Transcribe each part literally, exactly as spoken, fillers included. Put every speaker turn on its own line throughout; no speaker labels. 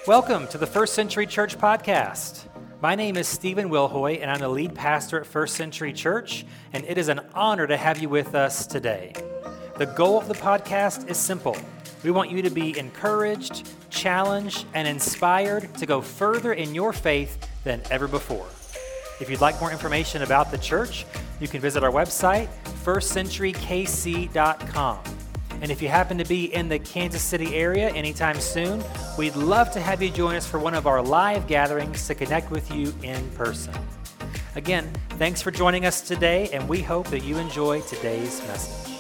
Welcome to the First Century Church Podcast. My name is Stephen Wilhoy, and I'm the lead pastor at First Century Church, and it is an honor to have you with us today. The goal of the podcast is simple. We want you to be encouraged, challenged, and inspired to go further in your faith than ever before. If you'd like more information about the church, you can visit our website, first century k c dot com. And if you happen to be in the Kansas City area anytime soon, we'd love to have you join us for one of our live gatherings to connect with you in person. Again, thanks for joining us today, and we hope that you enjoy today's message.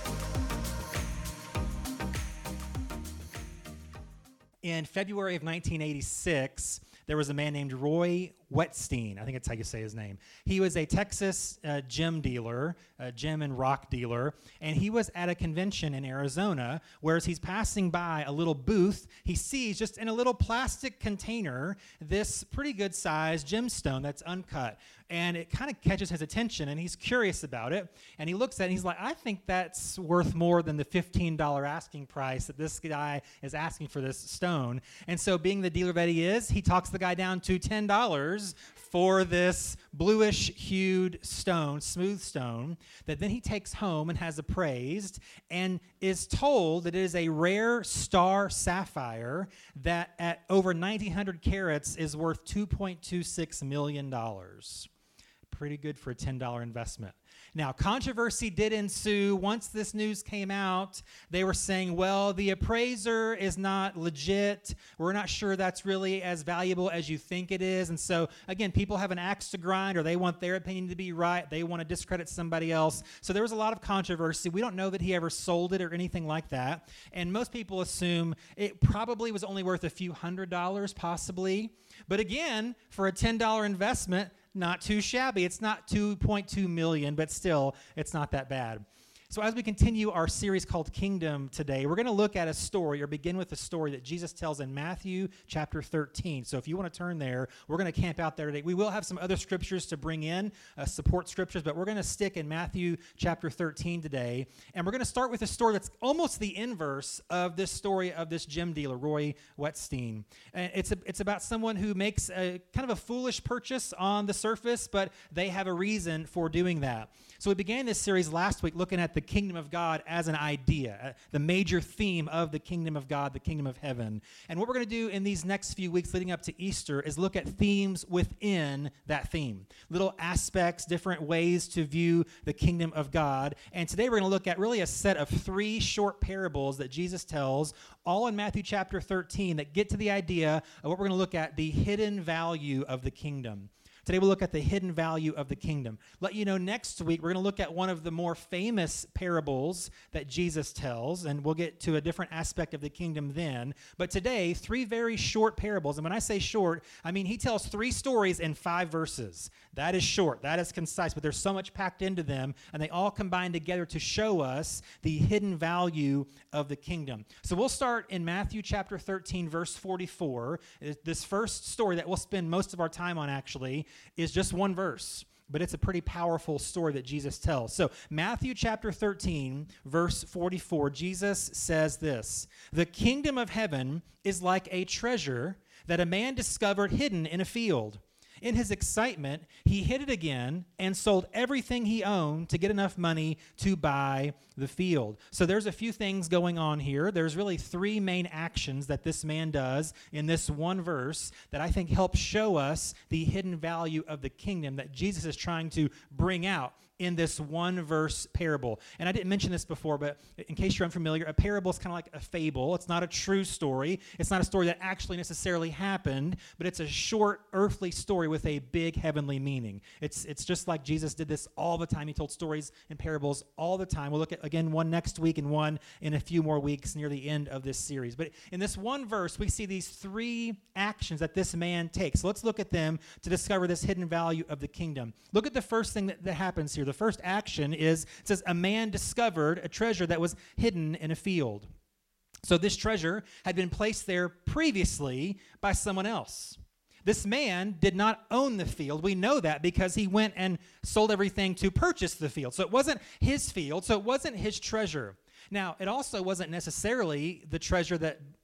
In February of nineteen eighty-six, there was a man named Roy Wetstein. I think that's how you say his name. He was a Texas uh, gem dealer, a gem and rock dealer, and he was at a convention in Arizona, where as he's passing by a little booth, he sees just in a little plastic container this pretty good sized gemstone that's uncut. And it kind of catches his attention, and he's curious about it. And he looks at it, and he's like, I think that's worth more than the fifteen dollars asking price that this guy is asking for this stone. And so being the dealer that he is, he talks the guy down to ten dollars for this bluish-hued stone, smooth stone, that then he takes home and has appraised and is told that it is a rare star sapphire that at over nineteen hundred carats is worth two point two six million dollars. Pretty good for a ten dollars investment. Now, controversy did ensue. Once this news came out, they were saying, well, the appraiser is not legit. We're not sure that's really as valuable as you think it is. And so, again, people have an axe to grind, or they want their opinion to be right. They want to discredit somebody else. So there was a lot of controversy. We don't know that he ever sold it or anything like that. And most people assume it probably was only worth a few hundred dollars, possibly. But again, for a ten dollars investment, not too shabby. It's not two point two million dollars, but still, it's not that bad. So as we continue our series called Kingdom today, we're going to look at a story, or begin with a story that Jesus tells in Matthew chapter thirteen. So if you want to turn there, we're going to camp out there today. We will have some other scriptures to bring in, uh, support scriptures, but we're going to stick in Matthew chapter thirteen today. And we're going to start with a story that's almost the inverse of this story of this gem dealer, Roy Wetstein. And it's a, it's about someone who makes a kind of a foolish purchase on the surface, but they have a reason for doing that. So we began this series last week looking at the kingdom of God as an idea, uh, the major theme of the kingdom of God, the kingdom of heaven. And what we're going to do in these next few weeks leading up to Easter is look at themes within that theme, little aspects, different ways to view the kingdom of God. And today we're going to look at really a set of three short parables that Jesus tells, all in Matthew chapter thirteen, that get to the idea of what we're going to look at, the hidden value of the kingdom. Today we'll look at the hidden value of the kingdom. Let you know next week we're going to look at one of the more famous parables that Jesus tells, and we'll get to a different aspect of the kingdom then. But today, three very short parables. And when I say short, I mean he tells three stories in five verses. That is short. That is concise. But there's so much packed into them, and they all combine together to show us the hidden value of the kingdom. So we'll start in Matthew chapter thirteen, verse forty-four. This first story that we'll spend most of our time on, actually, is just one verse, but it's a pretty powerful story that Jesus tells. So Matthew chapter thirteen, verse forty-four, Jesus says this: "The kingdom of heaven is like a treasure that a man discovered hidden in a field. In his excitement, he hid it again and sold everything he owned to get enough money to buy the field." So there's a few things going on here. There's really three main actions that this man does in this one verse that I think help show us the hidden value of the kingdom that Jesus is trying to bring out in this one verse parable. And I didn't mention this before, but in case you're unfamiliar, a parable is kind of like a fable. It's not a true story. It's not a story that actually necessarily happened, but it's a short earthly story with a big heavenly meaning. It's it's just like Jesus did this all the time. He told stories and parables all the time. We'll look at, again, one next week and one in a few more weeks near the end of this series. But in this one verse, we see these three actions that this man takes. So let's look at them to discover this hidden value of the kingdom. Look at the first thing that, that happens here. The first action is, it says, a man discovered a treasure that was hidden in a field. So this treasure had been placed there previously by someone else. This man did not own the field. We know that because he went and sold everything to purchase the field. So it wasn't his field, so it wasn't his treasure. Now, it also wasn't necessarily the treasure that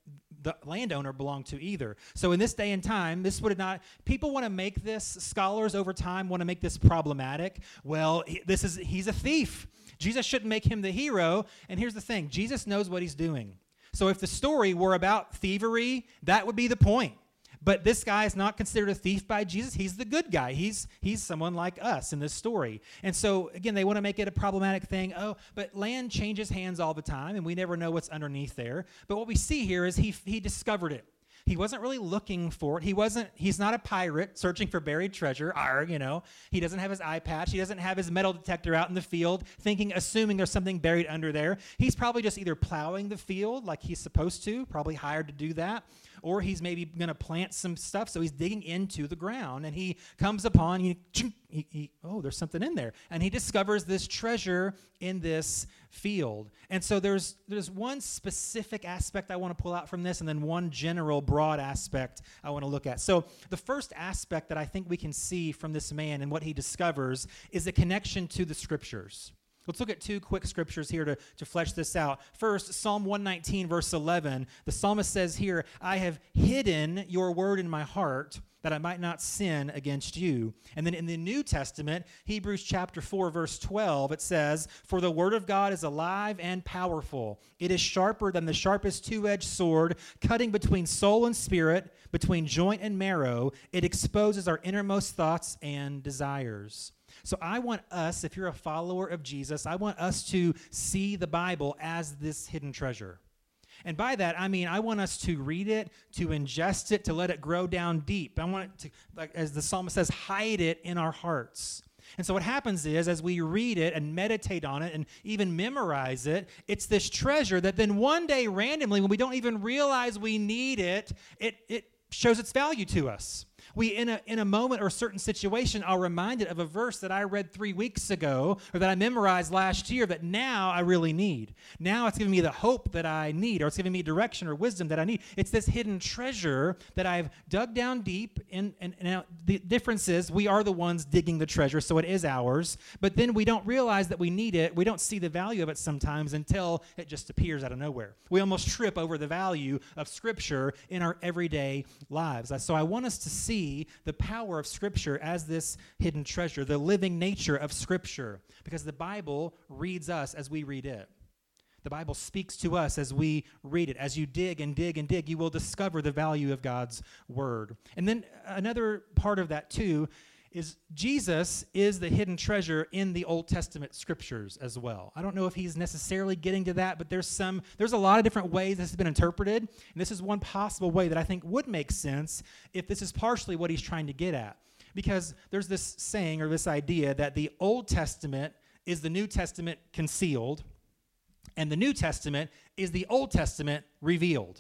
the landowner belonged to either. So in this day and time, this would not, people want to make this, scholars over time want to make this problematic. Well, he, this is, he's a thief. Jesus shouldn't make him the hero. And here's the thing, Jesus knows what he's doing. So if the story were about thievery, that would be the point. But this guy is not considered a thief by Jesus. He's the good guy. He's he's someone like us in this story. And so, again, they want to make it a problematic thing. Oh, but land changes hands all the time, and we never know what's underneath there. But what we see here is he he discovered it. He wasn't really looking for it. He wasn't, he's not a pirate searching for buried treasure. Arr, you know, he doesn't have his eye patch. He doesn't have his metal detector out in the field thinking, assuming there's something buried under there. He's probably just either plowing the field like he's supposed to, probably hired to do that, or he's maybe going to plant some stuff, so he's digging into the ground, and he comes upon, he, he, he, oh, there's something in there, and he discovers this treasure in this field. And so there's there's one specific aspect I want to pull out from this, and then one general, broad aspect I want to look at. So the first aspect that I think we can see from this man and what he discovers is a connection to the Scriptures. Let's look at two quick scriptures here to, to flesh this out. First, Psalm one nineteen, verse eleven. The psalmist says here, I have hidden your word in my heart that I might not sin against you. And then in the New Testament, Hebrews chapter four, verse twelve, it says, for the word of God is alive and powerful. It is sharper than the sharpest two-edged sword, cutting between soul and spirit, between joint and marrow. It exposes our innermost thoughts and desires. So I want us, if you're a follower of Jesus, I want us to see the Bible as this hidden treasure. And by that, I mean I want us to read it, to ingest it, to let it grow down deep. I want it to, like as the psalmist says, hide it in our hearts. And so what happens is, as we read it and meditate on it and even memorize it, it's this treasure that then one day randomly, when we don't even realize we need it, it, it shows its value to us. We, in a in a moment or a certain situation, are reminded of a verse that I read three weeks ago or that I memorized last year that now I really need. Now it's giving me the hope that I need, or it's giving me direction or wisdom that I need. It's this hidden treasure that I've dug down deep. In, and, and now the difference is we are the ones digging the treasure, so it is ours. But then we don't realize that we need it. We don't see the value of it sometimes until it just appears out of nowhere. We almost trip over the value of Scripture in our everyday lives. So I want us to see the power of Scripture as this hidden treasure, the living nature of Scripture, because the Bible reads us as we read it. The Bible speaks to us as we read it. As you dig and dig and dig, you will discover the value of God's Word. And then another part of that, too, is Jesus is the hidden treasure in the Old Testament Scriptures as well. I don't know if he's necessarily getting to that, but there's some, there's a lot of different ways this has been interpreted, and this is one possible way that I think would make sense if this is partially what he's trying to get at. Because there's this saying or this idea that the Old Testament is the New Testament concealed, and the New Testament is the Old Testament revealed.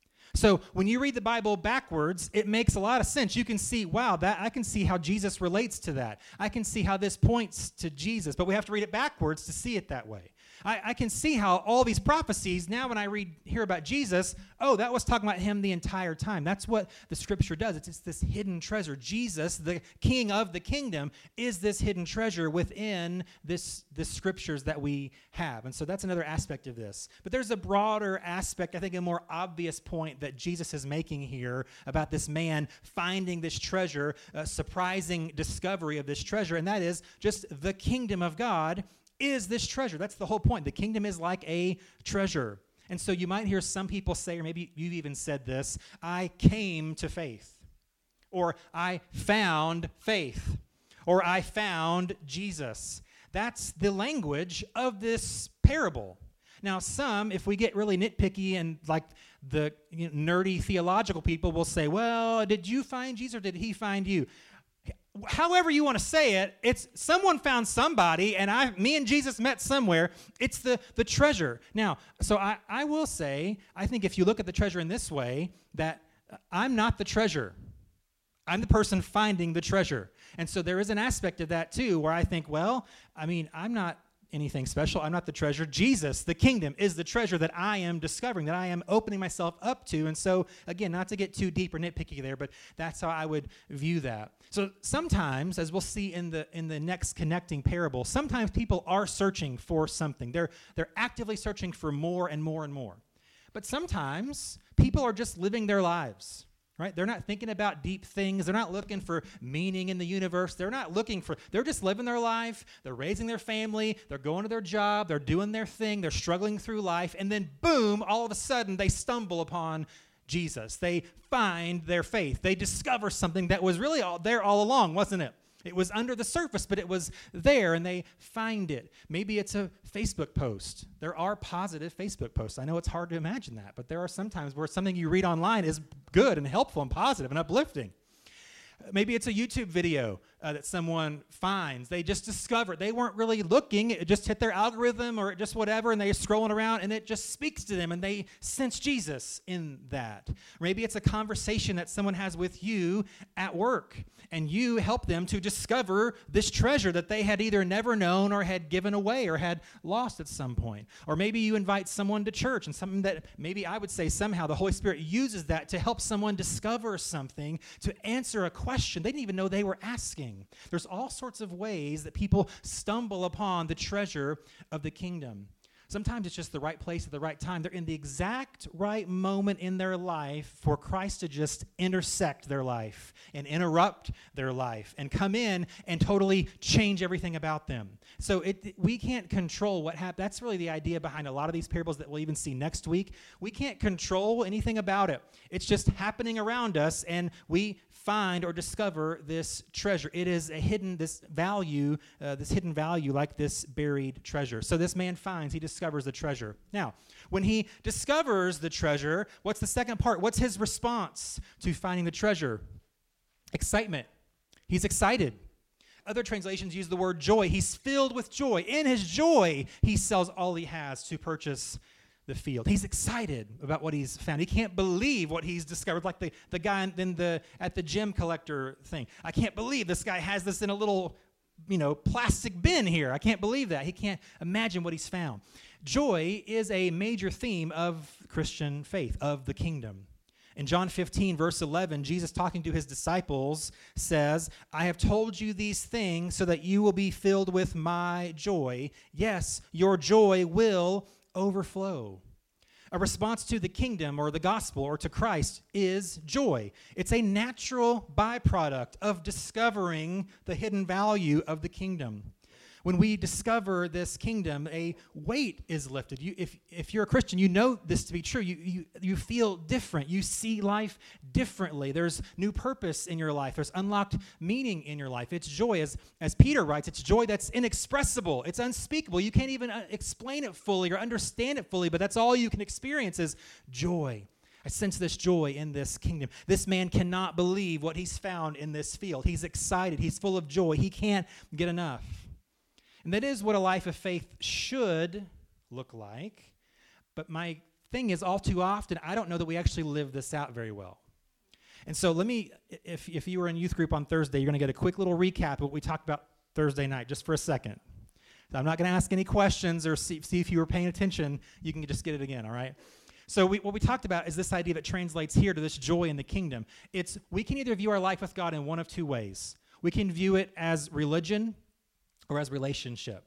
So when you read the Bible backwards, it makes a lot of sense. You can see, wow, that I can see how Jesus relates to that. I can see how this points to Jesus, but we have to read it backwards to see it that way. I, I can see how all these prophecies, now when I read hear about Jesus, oh, that was talking about him the entire time. That's what the Scripture does. It's, it's this hidden treasure. Jesus, the King of the kingdom, is this hidden treasure within this, this Scriptures that we have. And so that's another aspect of this. But there's a broader aspect, I think a more obvious point that Jesus is making here about this man finding this treasure, a surprising discovery of this treasure, and that is just the kingdom of God is this treasure. That's the whole point. The kingdom is like a treasure. And so you might hear some people say, or maybe you've even said this, I came to faith, or I found faith, or I found Jesus. That's the language of this parable. Now, some, if we get really nitpicky and like the you know, nerdy theological people will say, well, did you find Jesus or did he find you? However you want to say it, it's someone found somebody, and I, me and Jesus met somewhere. It's the, the treasure. Now, so I, I will say, I think if you look at the treasure in this way, that I'm not the treasure. I'm the person finding the treasure. And so there is an aspect of that, too, where I think, well, I mean, I'm not anything special. I'm not the treasure. Jesus, the kingdom, is the treasure that I am discovering, that I am opening myself up to. And so, again, not to get too deep or nitpicky there, but that's how I would view that. So sometimes, as we'll see in the in the next connecting parable, sometimes people are searching for something. They're they're actively searching for more and more and more. But sometimes people are just living their lives, right? They're not thinking about deep things. They're not looking for meaning in the universe. They're not looking for, they're just living their life. They're raising their family. They're going to their job. They're doing their thing. They're struggling through life. And then boom, all of a sudden they stumble upon Jesus. They find their faith. They discover something that was really all there all along, wasn't it? It was under the surface, but it was there, and they find it. Maybe it's a Facebook post. There are positive Facebook posts. I know it's hard to imagine that, but there are some times where something you read online is good and helpful and positive and uplifting. Maybe it's a YouTube video uh, that someone finds. They just discovered. They weren't really looking. It just hit their algorithm or just whatever, and they're scrolling around, and it just speaks to them, and they sense Jesus in that. Maybe it's a conversation that someone has with you at work, and you help them to discover this treasure that they had either never known or had given away or had lost at some point. Or maybe you invite someone to church, and something that maybe I would say somehow the Holy Spirit uses that to help someone discover something, to answer a question they didn't even know they were asking. There's all sorts of ways that people stumble upon the treasure of the kingdom. Sometimes it's just the right place at the right time. They're in the exact right moment in their life for Christ to just intersect their life and interrupt their life and come in and totally change everything about them. So it, we can't control what happens. That's really the idea behind a lot of these parables that we'll even see next week. We can't control anything about it. It's just happening around us, and we find or discover this treasure. It is a hidden, this value, uh, this hidden value like this buried treasure. So this man finds, he discovers the treasure. Now, when he discovers the treasure, what's the second part? What's his response to finding the treasure? Excitement. He's excited. Other translations use the word joy. He's filled with joy. In his joy, he sells all he has to purchase the field. He's excited about what he's found. He can't believe what he's discovered, like the, the guy in the at the gem collector thing. I can't believe this guy has this in a little, you know, plastic bin here. I can't believe that. He can't imagine what he's found. Joy is a major theme of Christian faith, of the kingdom. In John fifteen, verse eleven, Jesus, talking to his disciples, says, I have told you these things so that you will be filled with my joy. Yes, your joy will overflow. A response to the kingdom or the gospel or to Christ is joy. It's a natural byproduct of discovering the hidden value of the kingdom. When we discover this kingdom, a weight is lifted. You, if, if you're a Christian, you know this to be true. You, you, you feel different. You see life differently. There's new purpose in your life. There's unlocked meaning in your life. It's joy. As, as Peter writes, it's joy that's inexpressible. It's unspeakable. You can't even uh, explain it fully or understand it fully, but that's all you can experience is joy. I sense this joy in this kingdom. This man cannot believe what he's found in this field. He's excited. He's full of joy. He can't get enough. And that is what a life of faith should look like. But my thing is, all too often, I don't know that we actually live this out very well. And so let me, if, if you were in youth group on Thursday, you're going to get a quick little recap of what we talked about Thursday night, just for a second. So I'm not going to ask any questions or see, see if you were paying attention. You can just get it again, all right? So we, what we talked about is this idea that translates here to this joy in the kingdom. It's we can either view our life with God in one of two ways. We can view it as religion or as relationship.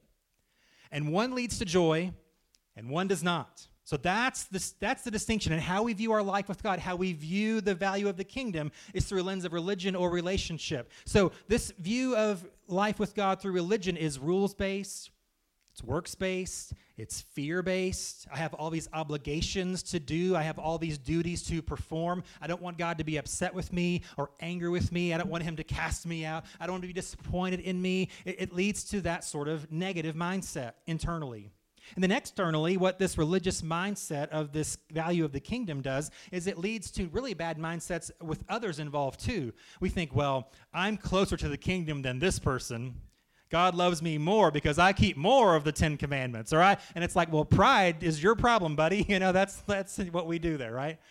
And one leads to joy, and one does not. So that's the, that's the distinction. And how we view our life with God, how we view the value of the kingdom is through a lens of religion or relationship. So this view of life with God through religion is rules-based, it's works-based, it's fear-based. I have all these obligations to do. I have all these duties to perform. I don't want God to be upset with me or angry with me. I don't want him to cast me out. I don't want to be disappointed in me. It, it leads to that sort of negative mindset internally. And then externally, what this religious mindset of this value of the kingdom does is it leads to really bad mindsets with others involved too. We think, well, I'm closer to the kingdom than this person. God loves me more because I keep more of the Ten Commandments, all right? And it's like, well, pride is your problem, buddy. You know, that's that's what we do there, right?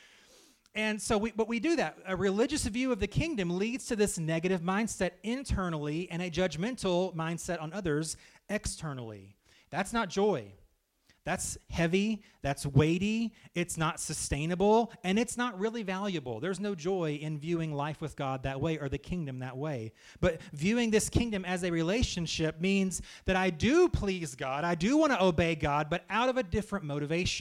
And so, we, but we do that. A religious view of the kingdom leads to this negative mindset internally and a judgmental mindset on others externally. That's not joy. That's heavy, that's weighty, it's not sustainable, and it's not really valuable. There's no joy in viewing life with God that way or the kingdom that way. But viewing this kingdom as a relationship means that I do please God, I do want to obey God, but out of a different motivation.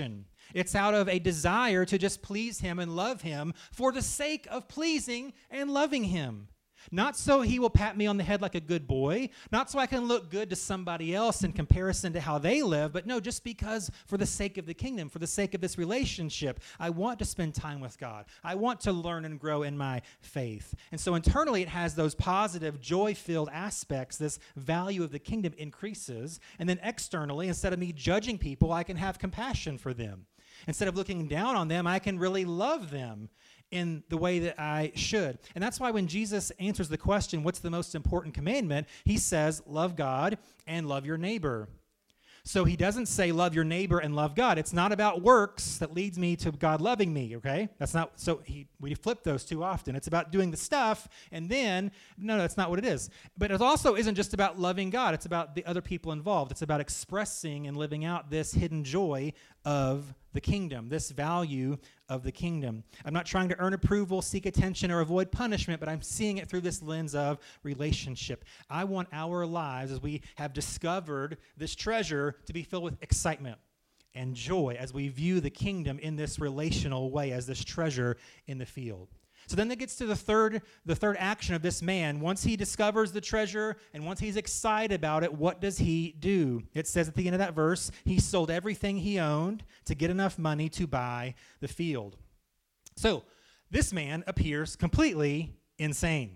It's out of a desire to just please him and love him for the sake of pleasing and loving him. Not so he will pat me on the head like a good boy, not so I can look good to somebody else in comparison to how they live, but no, just because for the sake of the kingdom, for the sake of this relationship, I want to spend time with God. I want to learn and grow in my faith. And so internally it has those positive, joy-filled aspects. This value of the kingdom increases. And then externally, instead of me judging people, I can have compassion for them. Instead of looking down on them, I can really love them in the way that I should. And that's why when Jesus answers the question, what's the most important commandment? He says, love God and love your neighbor. So he doesn't say love your neighbor and love God. It's not about works that leads me to God loving me, okay? That's not, so he, we flip those too often. It's about doing the stuff, and then, no, that's not what it is. But it also isn't just about loving God. It's about the other people involved. It's about expressing and living out this hidden joy of the kingdom, this value of the kingdom. I'm not trying to earn approval, seek attention, or avoid punishment, but I'm seeing it through this lens of relationship. I want our lives, as we have discovered this treasure, to be filled with excitement and joy as we view the kingdom in this relational way, as this treasure in the field. So then that gets to the third, the third action of this man. Once he discovers the treasure and once he's excited about it, what does he do? It says at the end of that verse, he sold everything he owned to get enough money to buy the field. So this man appears completely insane.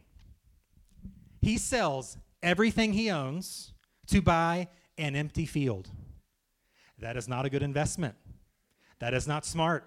He sells everything he owns to buy an empty field. That is not a good investment. That is not smart.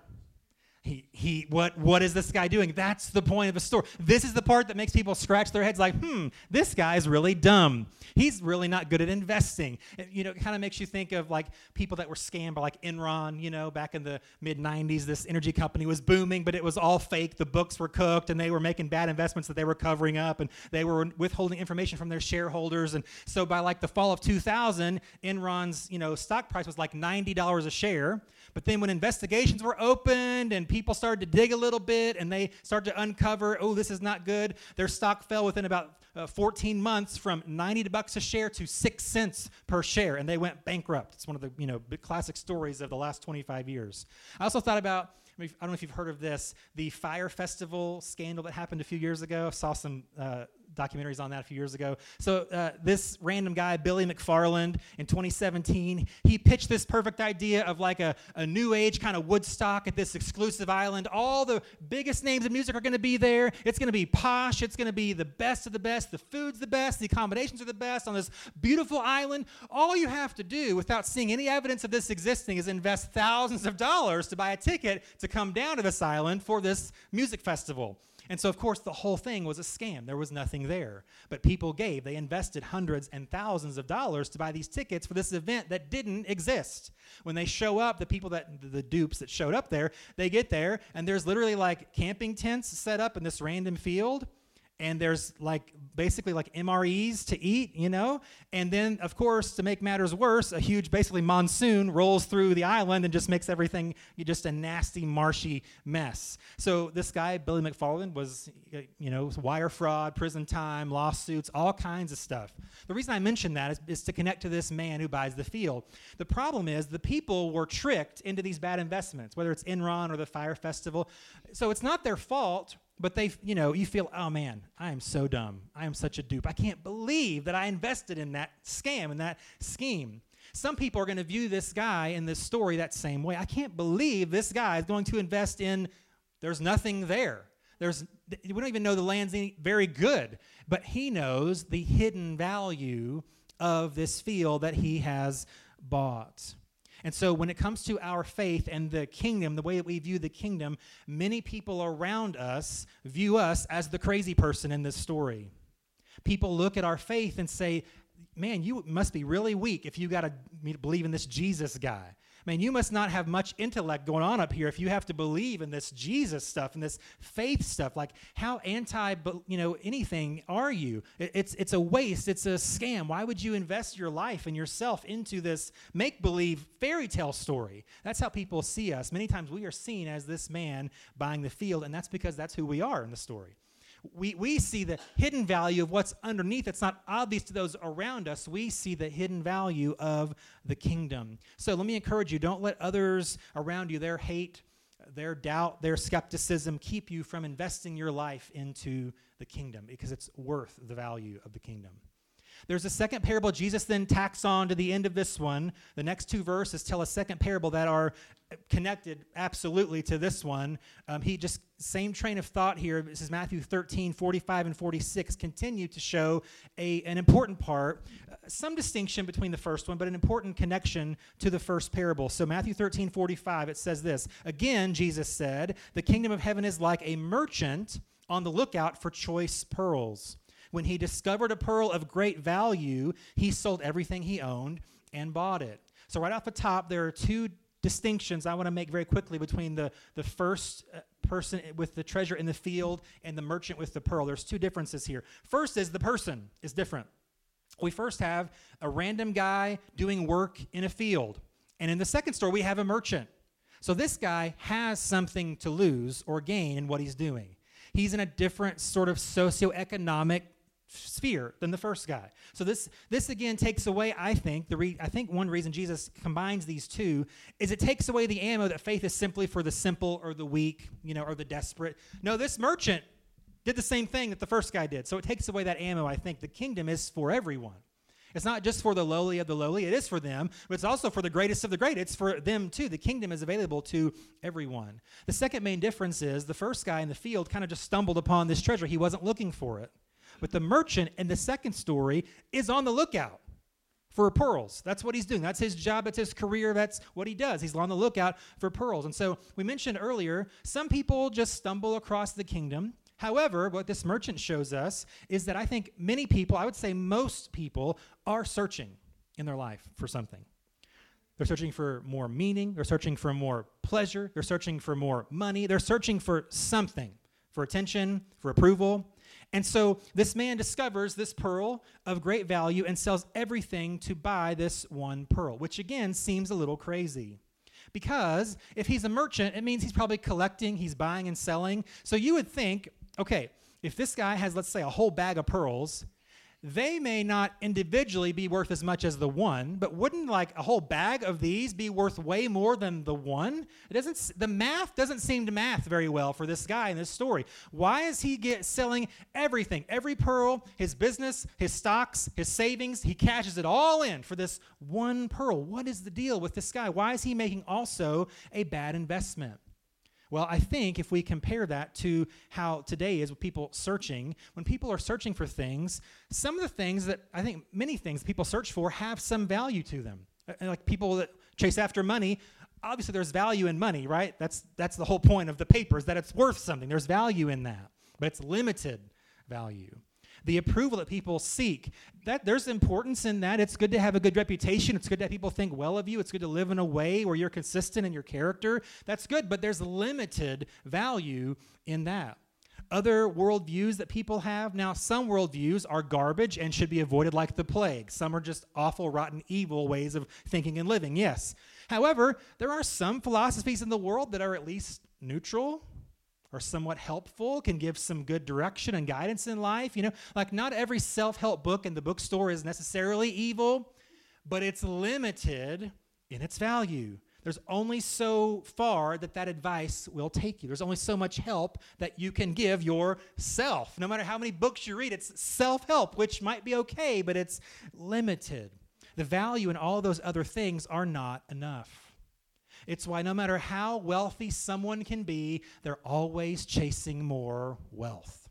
He, he, what, what is this guy doing? That's the point of the story. This is the part that makes people scratch their heads like, hmm, this guy's really dumb. He's really not good at investing. It, you know, it kind of makes you think of like people that were scammed by like Enron, you know, back in the mid nineties. This energy company was booming, but it was all fake. The books were cooked, and they were making bad investments that they were covering up, and they were withholding information from their shareholders. And so by like the fall of two thousand, Enron's, you know, stock price was like ninety dollars a share. But then when investigations were opened and people started to dig a little bit and they started to uncover, oh, this is not good, their stock fell within about uh, fourteen months from ninety bucks a share to six cents per share, and they went bankrupt. It's one of the, you know, big classic stories of the last twenty-five years. I also thought about, I don't know if you've heard of this, the Fyre Festival scandal that happened a few years ago. I saw some uh, documentaries on that a few years ago. So uh, this random guy, Billy McFarland, in twenty seventeen, he pitched this perfect idea of like a, a new age kind of Woodstock at this exclusive island. All the biggest names of music are going to be there. It's going to be posh. It's going to be the best of the best. The food's the best. The accommodations are the best on this beautiful island. All you have to do without seeing any evidence of this existing is invest thousands of dollars to buy a ticket to come down to this island for this music festival. And so, of course, the whole thing was a scam. There was nothing there. But people gave. They invested hundreds and thousands of dollars to buy these tickets for this event that didn't exist. When they show up, the people that, the dupes that showed up there, they get there, and there's literally like camping tents set up in this random field. And there's like basically like M R Es to eat, you know? And then, of course, to make matters worse, a huge basically monsoon rolls through the island and just makes everything just a nasty, marshy mess. So this guy, Billy McFarland, was, you know, wire fraud, prison time, lawsuits, all kinds of stuff. The reason I mention that is, is to connect to this man who buys the field. The problem is the people were tricked into these bad investments, whether it's Enron or the Fyre Festival. So it's not their fault. But they, you know, you feel, oh man, I am so dumb. I am such a dupe. I can't believe that I invested in that scam, in that scheme. Some people are going to view this guy in this story that same way. I can't believe this guy is going to invest in, there's nothing there. There's, we don't even know the land's any, very good. But he knows the hidden value of this field that he has bought. And so when it comes to our faith and the kingdom, the way that we view the kingdom, many people around us view us as the crazy person in this story. People look at our faith and say, man, you must be really weak if you got to believe in this Jesus guy. Man, you must not have much intellect going on up here if you have to believe in this Jesus stuff and this faith stuff. Like, how anti, you know, anything are you? It's it's a waste. It's a scam. Why would you invest your life and yourself into this make-believe fairy tale story? That's how people see us. Many times we are seen as this man buying the field, and that's because that's who we are in the story. we, we see the hidden value of what's underneath. It's not obvious to those around us. We see the hidden value of the kingdom. So let me encourage you, don't let others around you, their hate, their doubt, their skepticism keep you from investing your life into the kingdom, because it's worth the value of the kingdom. There's a second parable Jesus then tacks on to the end of this one. The next two verses tell a second parable that are connected absolutely to this one. Um, he just, same train of thought here. This is Matthew thirteen, forty-five and forty-six, continue to show a, an important part, uh, some distinction between the first one, but an important connection to the first parable. So Matthew thirteen, forty-five, it says this, "Again, Jesus said, the kingdom of heaven is like a merchant on the lookout for choice pearls. When he discovered a pearl of great value, he sold everything he owned and bought it." So right off the top, there are two distinctions I want to make very quickly between the, the first uh, person with the treasure in the field and the merchant with the pearl. There's two differences here. First is the person is different. We first have a random guy doing work in a field. And in the second story, we have a merchant. So this guy has something to lose or gain in what he's doing. He's in a different sort of socioeconomic sphere than the first guy. So this this again takes away, I think, the re- I think one reason Jesus combines these two is it takes away the ammo that faith is simply for the simple or the weak, you know, or the desperate. No, this merchant did the same thing that the first guy did. So it takes away that ammo, I think. The kingdom is for everyone. It's not just for the lowly of the lowly. It is for them, but it's also for the greatest of the great. It's for them too. The kingdom is available to everyone. The second main difference is the first guy in the field kind of just stumbled upon this treasure. He wasn't looking for it. But the merchant in the second story is on the lookout for pearls. That's what he's doing. That's his job. That's his career. That's what he does. He's on the lookout for pearls. And so we mentioned earlier, some people just stumble across the kingdom. However, what this merchant shows us is that I think many people, I would say most people, are searching in their life for something. They're searching for more meaning. They're searching for more pleasure. They're searching for more money. They're searching for something, for attention, for approval. And so this man discovers this pearl of great value and sells everything to buy this one pearl, which again seems a little crazy. Because if he's a merchant, it means he's probably collecting, he's buying and selling. So you would think, okay, if this guy has, let's say, a whole bag of pearls, they may not individually be worth as much as the one, but wouldn't like a whole bag of these be worth way more than the one? It doesn't. The math doesn't seem to math very well for this guy in this story. Why is he get selling everything, every pearl, his business, his stocks, his savings? He cashes it all in for this one pearl. What is the deal with this guy? Why is he making also a bad investment? Well, I think if we compare that to how today is with people searching, when people are searching for things, some of the things that I think many things people search for have some value to them. Like people that chase after money, obviously there's value in money, right? That's that's the whole point of the paper, is that it's worth something. There's value in that, but it's limited value. The approval that people seek, that there's importance in that. It's good to have a good reputation. It's good to have people think well of you. It's good to live in a way where you're consistent in your character. That's good, but there's limited value in that. Other worldviews that people have, now some worldviews are garbage and should be avoided like the plague. Some are just awful, rotten, evil ways of thinking and living, yes. However, there are some philosophies in the world that are at least neutral, are somewhat helpful, can give some good direction and guidance in life. You know, like not every self-help book in the bookstore is necessarily evil, but it's limited in its value. There's only so far that that advice will take you. There's only so much help that you can give yourself. No matter how many books you read, it's self-help, which might be okay, but it's limited. The value in all those other things are not enough. It's why no matter how wealthy someone can be, they're always chasing more wealth.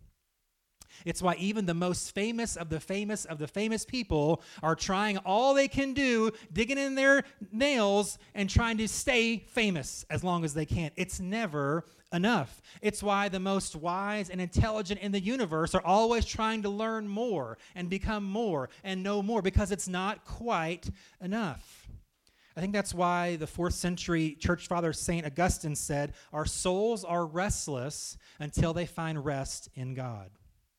It's why even the most famous of the famous of the famous people are trying all they can do, digging in their nails and trying to stay famous as long as they can. It's never enough. It's why the most wise and intelligent in the universe are always trying to learn more and become more and know more, because it's not quite enough. I think that's why the fourth century church father Saint Augustine said, our souls are restless until they find rest in God.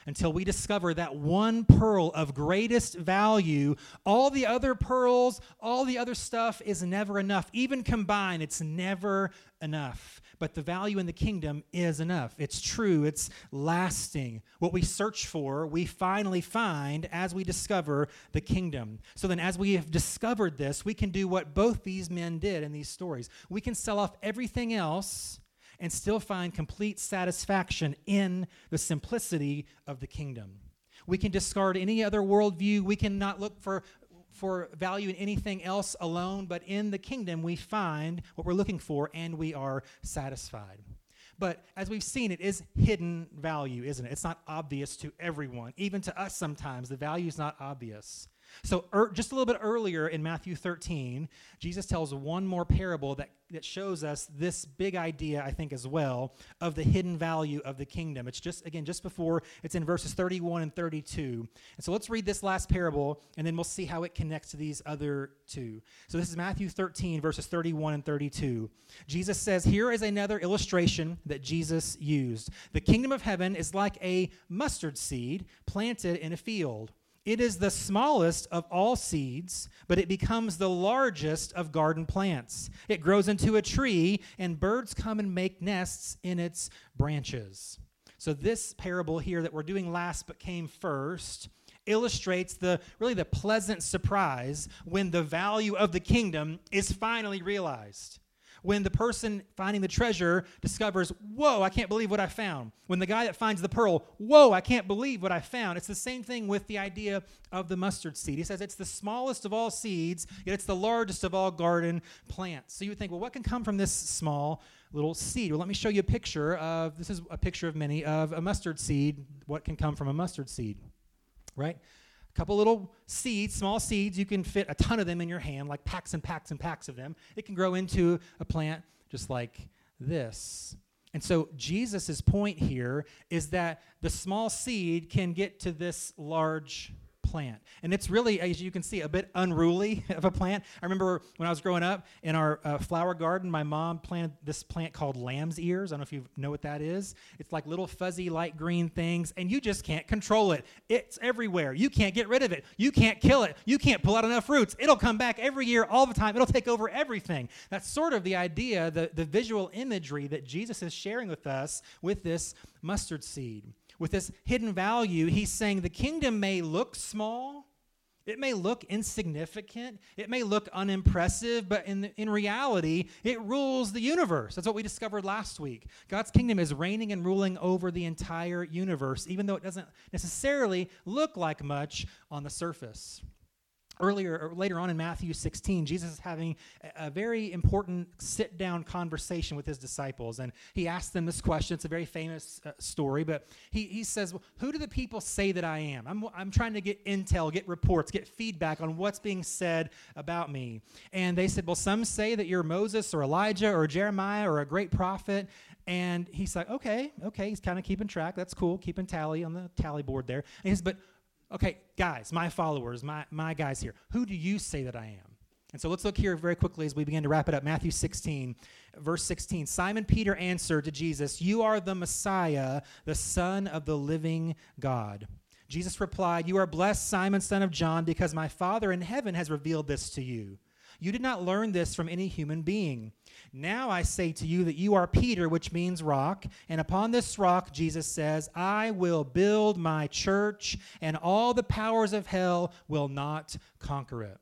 until we discover that one pearl of greatest value. All the other pearls, all the other stuff is never enough. Even combined, it's never enough. But the value in the kingdom is enough. It's true. It's lasting. What we search for, we finally find as we discover the kingdom. So then as we have discovered this, we can do what both these men did in these stories. We can sell off everything else and still find complete satisfaction in the simplicity of the kingdom. We can discard any other worldview. We cannot look for for value in anything else alone, but in the kingdom we find what we're looking for and we are satisfied. But as we've seen, it is hidden value, isn't it? It's not obvious to everyone. Even to us sometimes, the value is not obvious. So er, just a little bit earlier in Matthew thirteen, Jesus tells one more parable that, that shows us this big idea, I think, as well, of the hidden value of the kingdom. It's just, again, just before, it's in verses thirty-one and thirty-two. And so let's read this last parable, and then we'll see how it connects to these other two. So this is Matthew thirteen, verses thirty-one and thirty-two. Jesus says, here is another illustration that Jesus used. The kingdom of heaven is like a mustard seed planted in a field. It is the smallest of all seeds, but it becomes the largest of garden plants. It grows into a tree, and birds come and make nests in its branches. So this parable here that we're doing last but came first illustrates the really the pleasant surprise when the value of the kingdom is finally realized. When the person finding the treasure discovers, whoa, I can't believe what I found. When the guy that finds the pearl, whoa, I can't believe what I found. It's the same thing with the idea of the mustard seed. He says it's the smallest of all seeds, yet it's the largest of all garden plants. So you would think, well, what can come from this small little seed? Well, let me show you a picture of, this is a picture of many, of a mustard seed. What can come from a mustard seed, right? Couple little seeds, small seeds, you can fit a ton of them in your hand, like packs and packs and packs of them. It can grow into a plant just like this. And so Jesus' point here is that the small seed can get to this large plant. And it's really, as you can see, a bit unruly of a plant. I remember when I was growing up in our uh, flower garden, my mom planted this plant called lamb's ears. I don't know if you know what that is. It's like little fuzzy light green things, and you just can't control it. It's everywhere. You can't get rid of it. You can't kill it. You can't pull out enough roots. It'll come back every year, all the time. It'll take over everything. That's sort of the idea, the, the visual imagery that Jesus is sharing with us with this mustard seed. With this hidden value, he's saying the kingdom may look small, it may look insignificant, it may look unimpressive, but in, the, in reality, it rules the universe. That's what we discovered last week. God's kingdom is reigning and ruling over the entire universe, even though it doesn't necessarily look like much on the surface. Earlier, or later on in Matthew sixteen, Jesus is having a, a very important sit-down conversation with his disciples, and he asks them this question. It's a very famous uh, story, but he, he says, well, who do the people say that I am? I'm, I'm trying to get intel, get reports, get feedback on what's being said about me. And they said, well, some say that you're Moses or Elijah or Jeremiah or a great prophet. And he's like, okay, okay, he's kind of keeping track. That's cool, keeping tally on the tally board there. And he says, but okay, guys, my followers, my, my guys here, who do you say that I am? And so let's look here very quickly as we begin to wrap it up. Matthew sixteen, verse sixteen. Simon Peter answered to Jesus, you are the Messiah, the Son of the living God. Jesus replied, you are blessed, Simon, son of John, because my Father in heaven has revealed this to you. You did not learn this from any human being. Now I say to you that you are Peter, which means rock, and upon this rock, Jesus says, I will build my church, and all the powers of hell will not conquer it.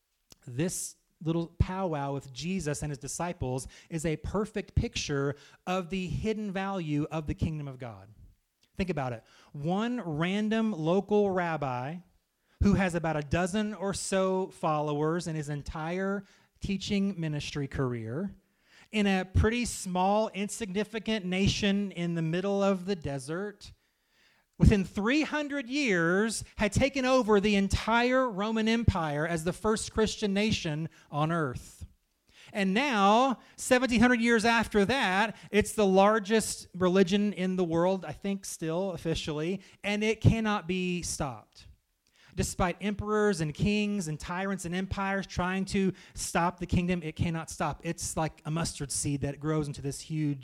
This little powwow with Jesus and his disciples is a perfect picture of the hidden value of the kingdom of God. Think about it. One random local rabbi who has about a dozen or so followers in his entire teaching ministry career, in a pretty small, insignificant nation in the middle of the desert, within three hundred years, had taken over the entire Roman Empire as the first Christian nation on earth. And now, seventeen hundred years after that, it's the largest religion in the world, I think still officially, and it cannot be stopped. Despite emperors and kings and tyrants and empires trying to stop the kingdom, it cannot stop. It's like a mustard seed that grows into this huge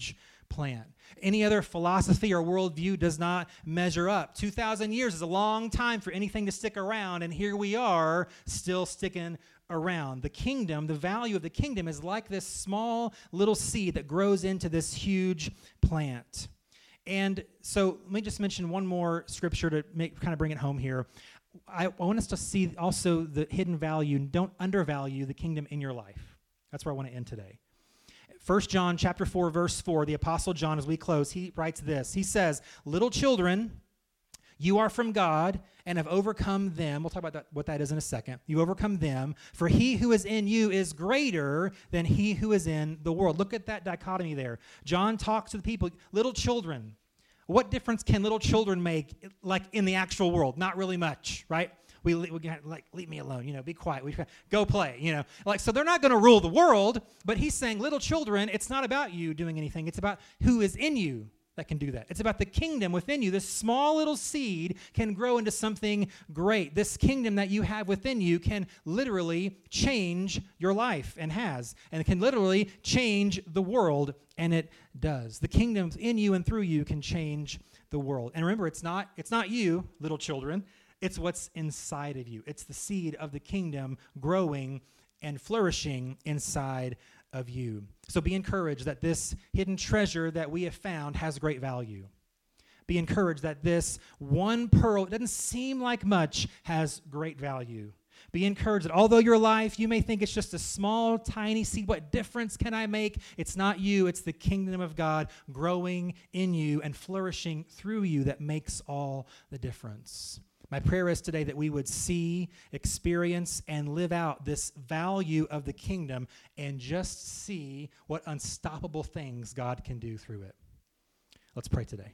plant. Any other philosophy or worldview does not measure up. two thousand years is a long time for anything to stick around, and here we are still sticking around. The kingdom, the value of the kingdom is like this small little seed that grows into this huge plant. And so let me just mention one more scripture to make kind of bring it home here. I, I want us to see also the hidden value. Don't undervalue the kingdom in your life. That's where I want to end today. First John chapter four, verse four, the Apostle John, as we close, he writes this. He says, "Little children, you are from God and have overcome them." We'll talk about that, what that is in a second. You overcome them, for he who is in you is greater than he who is in the world. Look at that dichotomy there. John talks to the people, little children. What difference can little children make, like in the actual world? Not really much, right? We, we got, like, leave me alone, you know, be quiet. We go play, you know. Like, so they're not going to rule the world, but he's saying, little children, it's not about you doing anything. It's about who is in you that can do that. It's about the kingdom within you. This small little seed can grow into something great. This kingdom that you have within you can literally change your life, and has, and it can literally change the world, and it does. The kingdom in you and through you can change the world. And remember, it's not it's not you, little children. It's what's inside of you. It's the seed of the kingdom growing and flourishing inside of you. So be encouraged that this hidden treasure that we have found has great value. Be encouraged that this one pearl, it doesn't seem like much, has great value. Be encouraged that although your life, you may think it's just a small, tiny seed, what difference can I make? It's not you, it's the kingdom of God growing in you and flourishing through you that makes all the difference. My prayer is today that we would see, experience, and live out this value of the kingdom and just see what unstoppable things God can do through it. Let's pray today.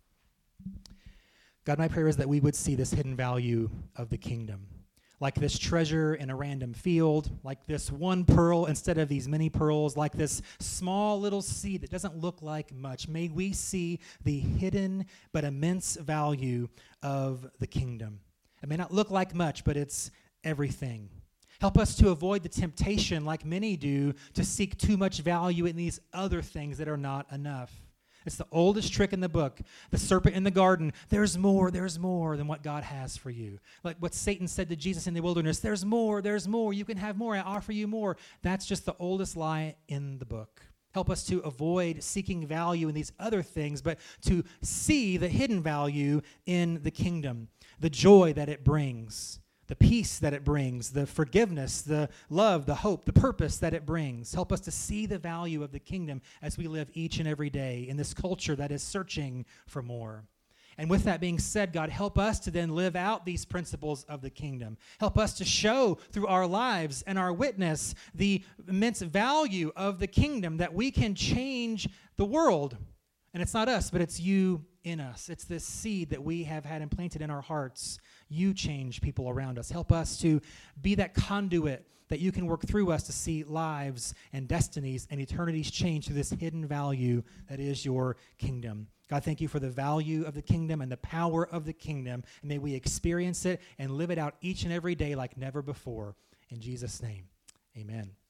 God, my prayer is that we would see this hidden value of the kingdom. Like this treasure in a random field, like this one pearl instead of these many pearls, like this small little seed that doesn't look like much. May we see the hidden but immense value of the kingdom. It may not look like much, but it's everything. Help us to avoid the temptation, like many do, to seek too much value in these other things that are not enough. It's the oldest trick in the book. The serpent in the garden, there's more, there's more than what God has for you. Like what Satan said to Jesus in the wilderness, there's more, there's more, you can have more, I offer you more. That's just the oldest lie in the book. Help us to avoid seeking value in these other things, but to see the hidden value in the kingdom, the joy that it brings, the peace that it brings, the forgiveness, the love, the hope, the purpose that it brings. Help us to see the value of the kingdom as we live each and every day in this culture that is searching for more. And with that being said, God, help us to then live out these principles of the kingdom. Help us to show through our lives and our witness the immense value of the kingdom, that we can change the world. And it's not us, but it's you in us. It's this seed that we have had implanted in our hearts. You change people around us. Help us to be that conduit that you can work through us to see lives and destinies and eternities change through this hidden value that is your kingdom. God, thank you for the value of the kingdom and the power of the kingdom. And may we experience it and live it out each and every day like never before. In Jesus' name, amen.